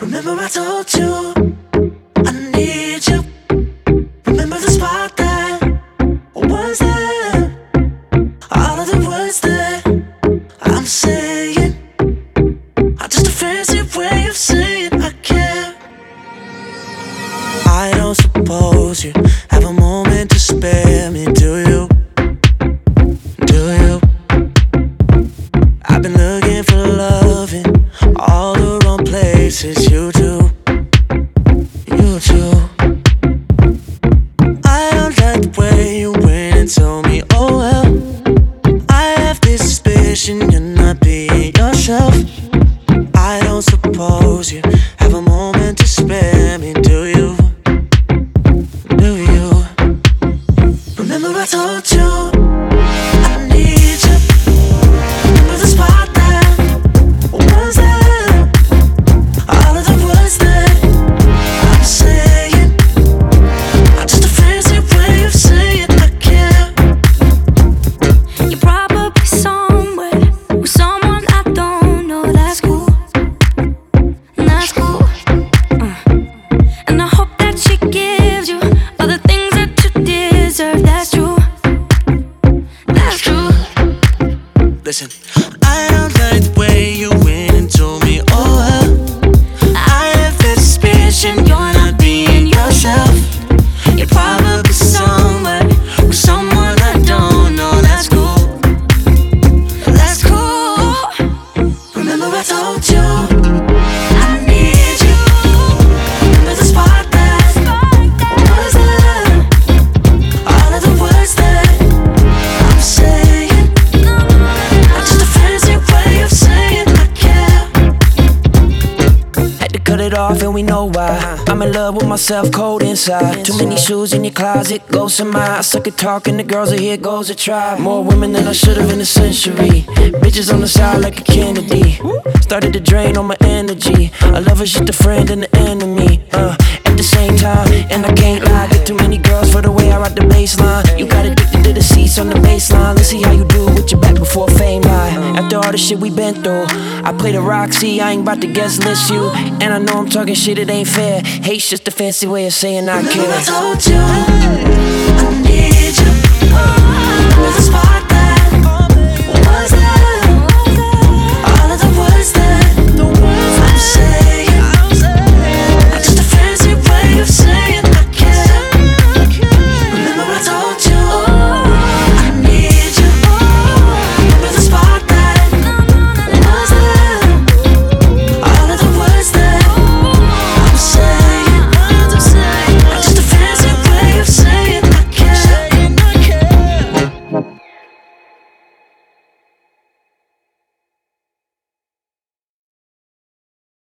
Remember I told you I need you. Remember the spot that was there. All of the words that I'm saying are just a fancy way of saying I care. I don't suppose you have a moment to spare me, do you? Do you? I've been looking for love in all the wrong places. You do. You do. I don't like the way you went and told me, oh well, I have this suspicion you're not being yourself. I don't suppose you have a moment to spare me, do you? Do you? Remember I told you I need you. Remember the spot that was there. All of the words that I'm saying are just a fancy way of saying I care. You're probably somewhere with someone I don't know. That's cool. That's cool. And I hope that she gives you all the things that you deserve. That's true. That's true. Listen, I don't like the way you went and told me, oh well, I have this suspicion you're not being yourself. You're probably somewhere with someone I don't know. That's cool. That's cool. Remember I told you I need you. Remember the spot that was there. All of the words that I'm saying are just a fancy way of saying I care. Had to cut it off and we know why. I'm in love with myself, cold inside. Too many shoes in your closet, ghosts in my. I suck at talking, the girls are here, goes a try. More women than I should've in a century. Bitches on the side like a Kennedy. Started to drain all my energy. I love her, she's the friend and the enemy. At the same time, and I can't lie. Get too many girls for the way I ride the baseline. You got addicted to the seats on the baseline. Let's see how you do with your back before fame lie. After all the shit we been through, I play the Roxy, I ain't about to guest list you. And I know I'm talking shit, it ain't fair. Hate's just a fancy way of saying I care. Remember I told you I need you.